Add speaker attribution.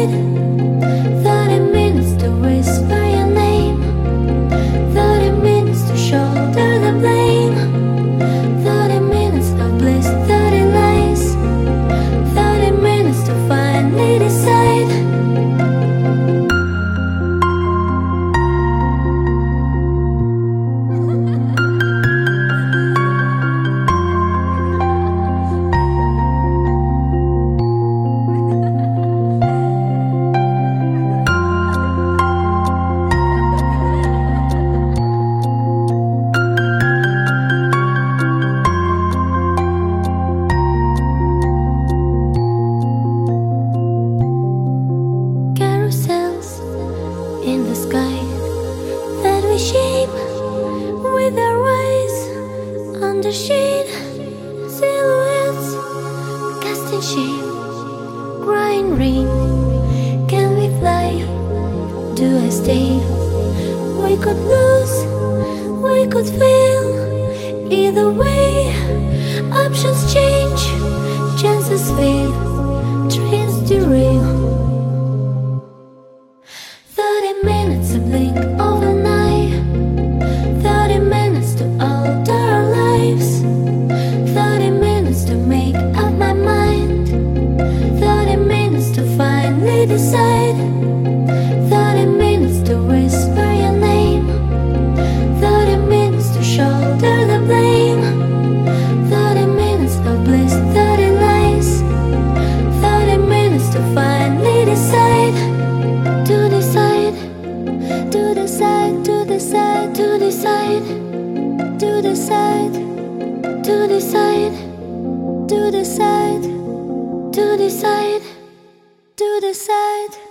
Speaker 1: decide. 30 minutes to whisper your name, 30 minutes to shoulder the blame, 30 minutes of bliss, 30 lies, 30 minutes to finally decide. In the sky that we shape with our eyes, under shade, silhouettes casting shame, crying rain. Can we fly? Do I stay? We could lose, we could fail. Either way, options change, chances fail, trains derail. 30 minutes to blink overnight, 30 minutes to alter our lives, 30 minutes to make up my mind, 30 minutes to finally decide, 30 minutes to whisper your name, 30 minutes to shoulder the blame, 30 minutes of bliss, 30 lies, 30 minutes to finally decide. To decide, to decide, to decide, to decide, to decide, to decide, to decide, to decide, to decide.